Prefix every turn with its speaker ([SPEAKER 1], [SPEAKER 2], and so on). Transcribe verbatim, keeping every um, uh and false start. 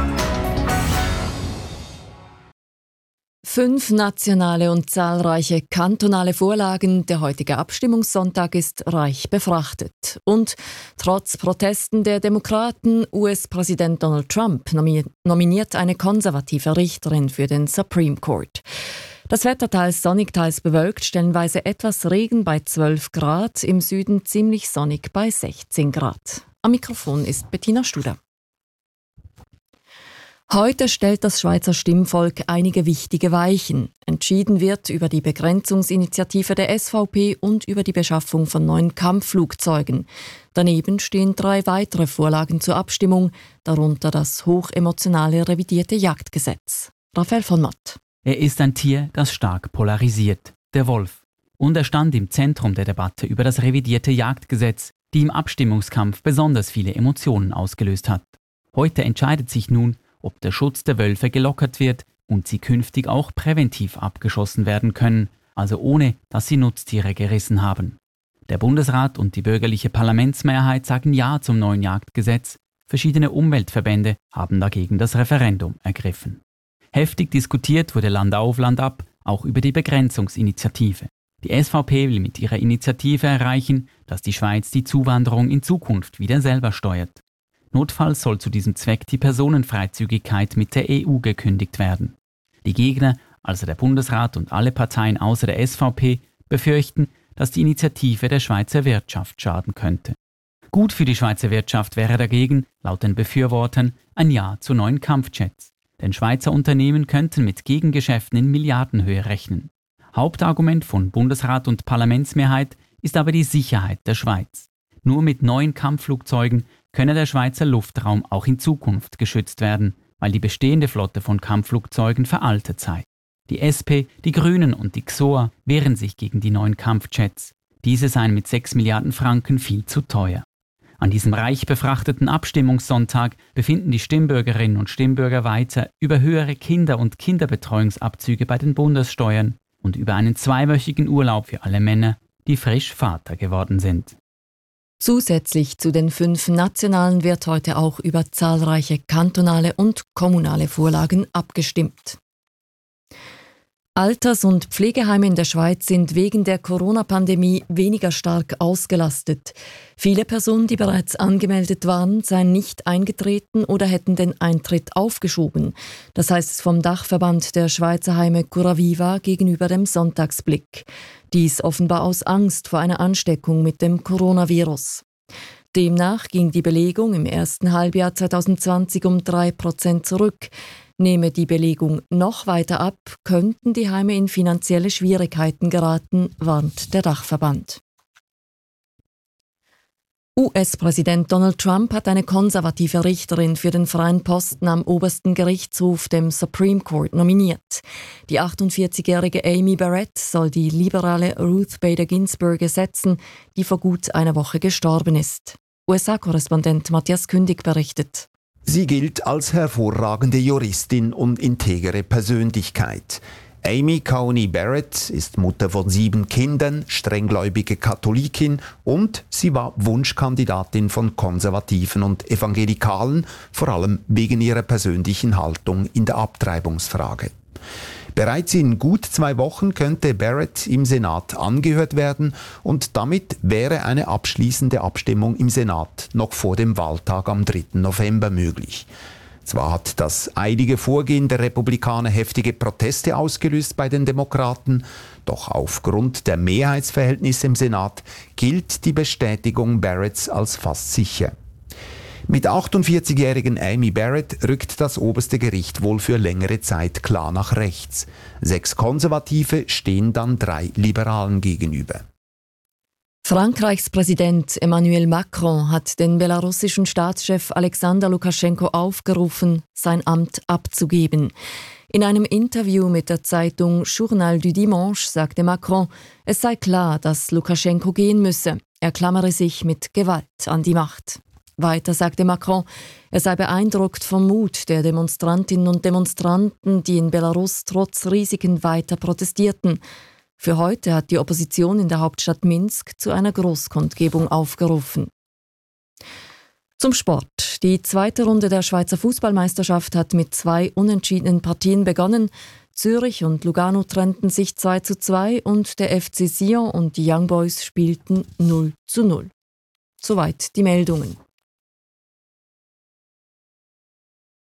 [SPEAKER 1] Fünf nationale und zahlreiche kantonale Vorlagen. Der heutige Abstimmungssonntag ist reich befrachtet. Und trotz Protesten der Demokraten, U S-Präsident Donald Trump nominiert eine konservative Richterin für den Supreme Court. Das Wetter teils sonnig, teils bewölkt, stellenweise etwas Regen bei zwölf Grad, im Süden ziemlich sonnig bei sechzehn Grad. Am Mikrofon ist Bettina Studer. Heute stellt das Schweizer Stimmvolk einige wichtige Weichen. Entschieden wird über die Begrenzungsinitiative der S V P und über die Beschaffung von neuen Kampfflugzeugen. Daneben stehen drei weitere Vorlagen zur Abstimmung, darunter das hochemotionale revidierte Jagdgesetz. Raphael von Matt.
[SPEAKER 2] Er ist ein Tier, das stark polarisiert, der Wolf. Und er stand im Zentrum der Debatte über das revidierte Jagdgesetz, die im Abstimmungskampf besonders viele Emotionen ausgelöst hat. Heute entscheidet sich nun, ob der Schutz der Wölfe gelockert wird und sie künftig auch präventiv abgeschossen werden können, also ohne, dass sie Nutztiere gerissen haben. Der Bundesrat und die bürgerliche Parlamentsmehrheit sagen Ja zum neuen Jagdgesetz. Verschiedene Umweltverbände haben dagegen das Referendum ergriffen. Heftig diskutiert wurde Land auf, Land ab, auch über die Begrenzungsinitiative. Die S V P will mit ihrer Initiative erreichen, dass die Schweiz die Zuwanderung in Zukunft wieder selber steuert. Notfalls soll zu diesem Zweck die Personenfreizügigkeit mit der E U gekündigt werden. Die Gegner, also der Bundesrat und alle Parteien außer der S V P, befürchten, dass die Initiative der Schweizer Wirtschaft schaden könnte. Gut für die Schweizer Wirtschaft wäre dagegen, laut den Befürwortern, ein Ja zu neuen Kampfjets. Denn Schweizer Unternehmen könnten mit Gegengeschäften in Milliardenhöhe rechnen. Hauptargument von Bundesrat und Parlamentsmehrheit ist aber die Sicherheit der Schweiz. Nur mit neuen Kampfflugzeugen könne der Schweizer Luftraum auch in Zukunft geschützt werden, weil die bestehende Flotte von Kampfflugzeugen veraltet sei. Die S P, die Grünen und die X O A wehren sich gegen die neuen Kampfjets. Diese seien mit sechs Milliarden Franken viel zu teuer. An diesem reich befrachteten Abstimmungssonntag befinden die Stimmbürgerinnen und Stimmbürger weiter über höhere Kinder- und Kinderbetreuungsabzüge bei den Bundessteuern und über einen zweiwöchigen Urlaub für alle Männer, die frisch Vater geworden sind.
[SPEAKER 1] Zusätzlich zu den fünf nationalen wird heute auch über zahlreiche kantonale und kommunale Vorlagen abgestimmt. Alters- und Pflegeheime in der Schweiz sind wegen der Corona-Pandemie weniger stark ausgelastet. Viele Personen, die bereits angemeldet waren, seien nicht eingetreten oder hätten den Eintritt aufgeschoben. Das heißt es vom Dachverband der Schweizer Heime Curaviva gegenüber dem Sonntagsblick. Dies offenbar aus Angst vor einer Ansteckung mit dem Coronavirus. Demnach ging die Belegung im ersten Halbjahr zwanzig zwanzig um drei Prozent zurück. Nehme die Belegung noch weiter ab, könnten die Heime in finanzielle Schwierigkeiten geraten, warnt der Dachverband. U S-Präsident Donald Trump hat eine konservative Richterin für den freien Posten am obersten Gerichtshof, dem Supreme Court, nominiert. Die achtundvierzigjährige Amy Barrett soll die liberale Ruth Bader Ginsburg ersetzen, die vor gut einer Woche gestorben ist. U S A-Korrespondent Matthias Kündig berichtet.
[SPEAKER 3] Sie gilt als hervorragende Juristin und integere Persönlichkeit. Amy Coney Barrett ist Mutter von sieben Kindern, strenggläubige Katholikin und sie war Wunschkandidatin von Konservativen und Evangelikalen, vor allem wegen ihrer persönlichen Haltung in der Abtreibungsfrage. Bereits in gut zwei Wochen könnte Barrett im Senat angehört werden und damit wäre eine abschließende Abstimmung im Senat noch vor dem Wahltag am dritten November möglich. Zwar hat das eilige Vorgehen der Republikaner heftige Proteste ausgelöst bei den Demokraten, doch aufgrund der Mehrheitsverhältnisse im Senat gilt die Bestätigung Barretts als fast sicher. Mit achtundvierzigjährigen Amy Barrett rückt das oberste Gericht wohl für längere Zeit klar nach rechts. Sechs Konservative stehen dann drei Liberalen gegenüber.
[SPEAKER 1] Frankreichs Präsident Emmanuel Macron hat den belarussischen Staatschef Alexander Lukaschenko aufgerufen, sein Amt abzugeben. In einem Interview mit der Zeitung Journal du Dimanche sagte Macron, es sei klar, dass Lukaschenko gehen müsse. Er klammere sich mit Gewalt an die Macht. Weiter sagte Macron, er sei beeindruckt vom Mut der Demonstrantinnen und Demonstranten, die in Belarus trotz Risiken weiter protestierten. Für heute hat die Opposition in der Hauptstadt Minsk zu einer Großkundgebung aufgerufen. Zum Sport. Die zweite Runde der Schweizer Fußballmeisterschaft hat mit zwei unentschiedenen Partien begonnen. Zürich und Lugano trennten sich zwei zu zwei und der F C Sion und die Young Boys spielten null zu null. Soweit die Meldungen.